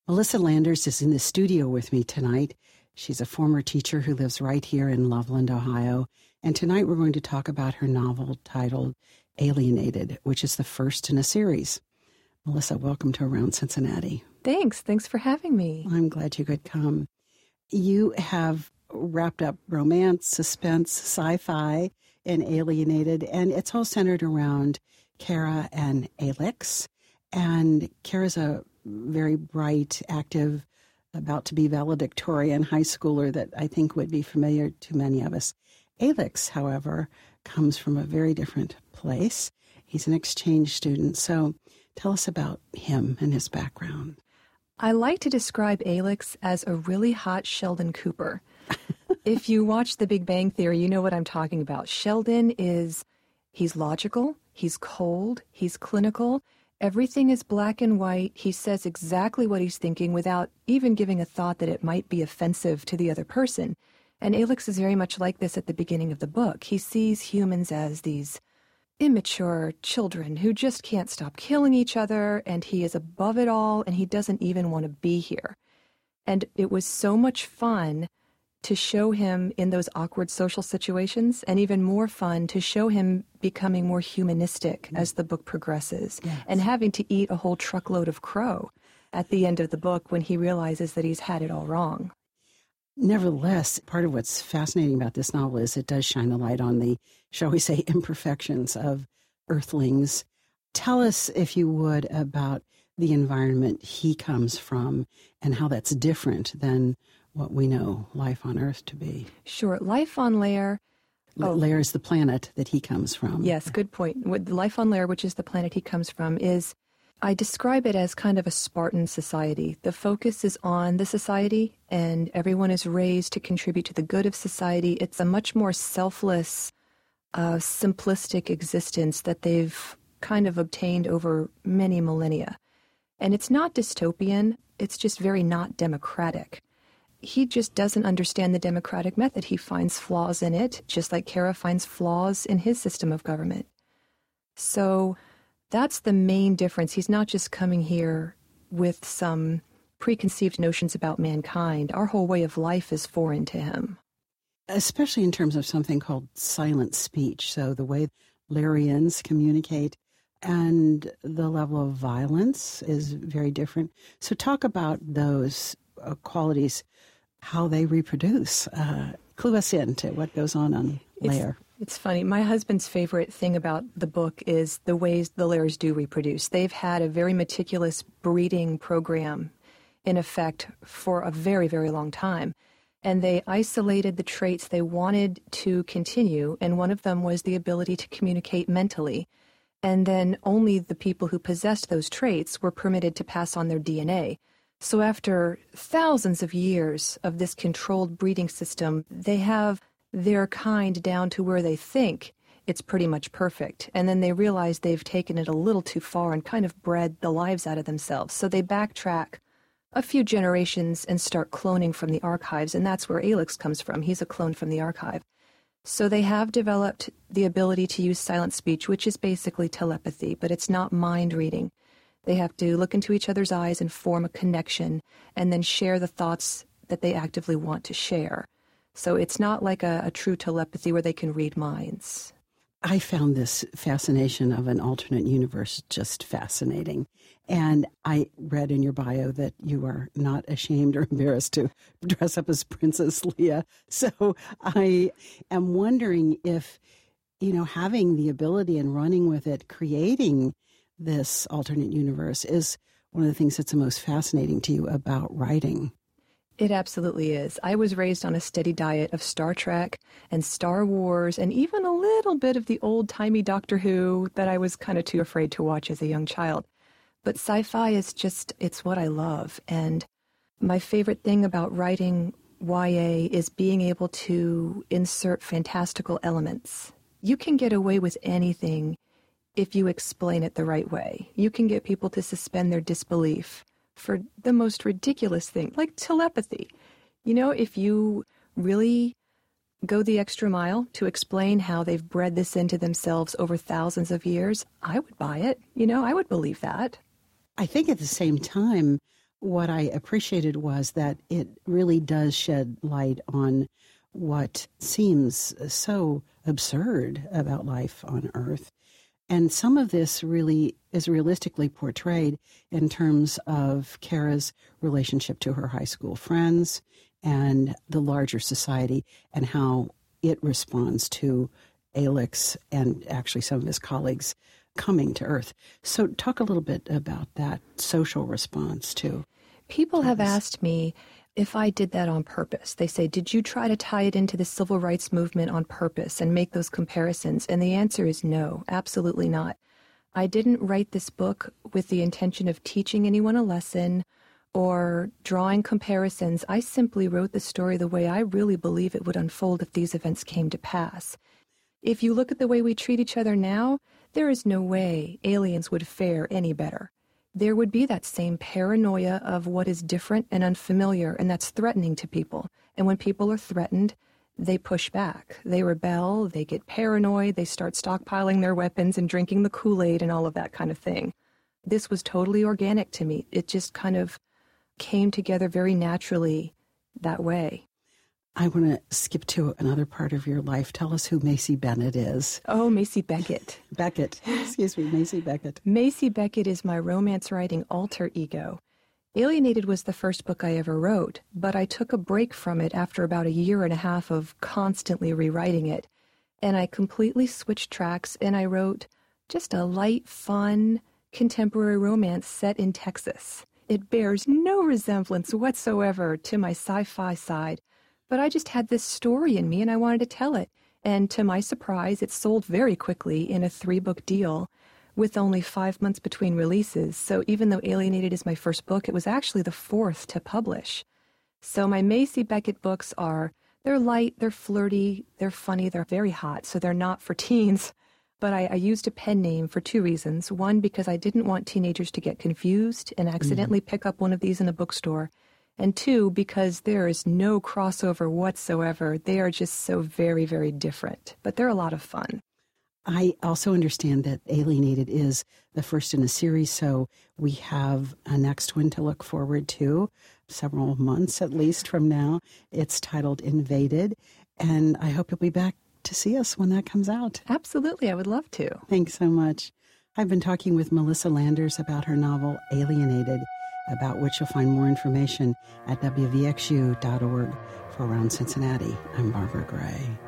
Melissa Landers is in the studio with me tonight. She's a former teacher who lives right here in Loveland, Ohio. And tonight we're going to talk about her novel titled Alienated, which is the first in a series. Melissa, welcome to Around Cincinnati. Thanks. Thanks for having me. I'm glad you could come. You have wrapped up romance, suspense, sci-fi in Alienated, and it's all centered around Kara and Alex. And Kara's a very bright, active, about to be valedictorian high schooler that I think would be familiar to many of us. Alex, however, comes from a very different place. He's an exchange student. So tell us about him and his background. I like to describe Alex as a really hot Sheldon Cooper. If you watch The Big Bang Theory, you know what I'm talking about. Sheldon he's logical, he's cold, he's clinical. Everything is black and white. He says exactly what he's thinking without even giving a thought that it might be offensive to the other person. And Alex is very much like this at the beginning of the book. He sees humans as these immature children who just can't stop killing each other, and he is above it all, and he doesn't even want to be here. And it was so much fun to show him in those awkward social situations, and even more fun to show him becoming more humanistic as the book progresses, and having to eat a whole truckload of crow at the end of the book when he realizes that he's had it all wrong. Nevertheless, part of what's fascinating about this novel is it does shine a light on the, shall we say, imperfections of Earthlings. Tell us, if you would, about the environment he comes from and how that's different than what we know life on Earth to be. Sure. Life on Lair. Lair is the planet that he comes from. Yes, good point. Life on Lair, which is the planet he comes from, I describe it as kind of a Spartan society. The focus is on the society, and everyone is raised to contribute to the good of society. It's a much more selfless, simplistic existence that they've kind of obtained over many millennia. And it's not dystopian. It's just very not democratic. He just doesn't understand the democratic method. He finds flaws in it, just like Kara finds flaws in his system of government. So that's the main difference. He's not just coming here with some preconceived notions about mankind. Our whole way of life is foreign to him. Especially in terms of something called silent speech. So the way Larians communicate and the level of violence is very different. So talk about those qualities, how they reproduce. Clue us in to what goes on Lair. It's funny. My husband's favorite thing about the book is the ways the Lairs do reproduce. They've had a very meticulous breeding program in effect for a very, very long time. And they isolated the traits they wanted to continue, and one of them was the ability to communicate mentally. And then only the people who possessed those traits were permitted to pass on their DNA. So after thousands of years of this controlled breeding system, they have their kind down to where they think it's pretty much perfect. And then they realize they've taken it a little too far and kind of bred the lives out of themselves. So they backtrack a few generations and start cloning from the archives. And that's where Alex comes from. He's a clone from the archive. So they have developed the ability to use silent speech, which is basically telepathy, but it's not mind reading. They have to look into each other's eyes and form a connection and then share the thoughts that they actively want to share. So it's not like a true telepathy where they can read minds. I found this fascination of an alternate universe just fascinating. And I read in your bio that you are not ashamed or embarrassed to dress up as Princess Leia. So I am wondering if, having the ability and running with it, creating this alternate universe is one of the things that's the most fascinating to you about writing. It absolutely is. I was raised on a steady diet of Star Trek and Star Wars and even a little bit of the old-timey Doctor Who that I was kind of too afraid to watch as a young child. But sci-fi is it's what I love. And my favorite thing about writing YA is being able to insert fantastical elements. You can get away with anything if you explain it the right way. You can get people to suspend their disbelief for the most ridiculous thing, like telepathy. If you really go the extra mile to explain how they've bred this into themselves over thousands of years, I would buy it. I would believe that. I think at the same time, what I appreciated was that it really does shed light on what seems so absurd about life on Earth. And some of this really is realistically portrayed in terms of Kara's relationship to her high school friends and the larger society and how it responds to Alex and actually some of his colleagues coming to Earth. So talk a little bit about that social response too. People have asked me if I did that on purpose. They say, did you try to tie it into the civil rights movement on purpose and make those comparisons? And the answer is no, absolutely not. I didn't write this book with the intention of teaching anyone a lesson or drawing comparisons. I simply wrote the story the way I really believe it would unfold if these events came to pass. If you look at the way we treat each other now, there is no way aliens would fare any better. There would be that same paranoia of what is different and unfamiliar, and that's threatening to people. And when people are threatened, they push back. They rebel, they get paranoid, they start stockpiling their weapons and drinking the Kool-Aid and all of that kind of thing. This was totally organic to me. It just kind of came together very naturally that way. I want to skip to another part of your life. Tell us who Macy Bennett is. Oh, Macy Beckett. Macy Beckett. Macy Beckett is my romance writing alter ego. Alienated was the first book I ever wrote, but I took a break from it after about a year and a half of constantly rewriting it. And I completely switched tracks and I wrote just a light, fun, contemporary romance set in Texas. It bears no resemblance whatsoever to my sci-fi side. But I just had this story in me and I wanted to tell it. And to my surprise, it sold very quickly in a 3-book deal with only 5 months between releases. So even though Alienated is my first book, it was actually the 4th to publish. So my Macy Beckett books they're light, they're flirty, they're funny, they're very hot. So they're not for teens. But I used a pen name for 2 reasons. One, because I didn't want teenagers to get confused and accidentally pick up one of these in a bookstore. And 2, because there is no crossover whatsoever. They are just so very, very different. But they're a lot of fun. I also understand that Alienated is the first in a series, so we have a next one to look forward to, several months at least from now. It's titled Invaded, and I hope you'll be back to see us when that comes out. Absolutely, I would love to. Thanks so much. I've been talking with Melissa Landers about her novel Alienated, about which you'll find more information at wvxu.org. For Around Cincinnati, I'm Barbara Gray.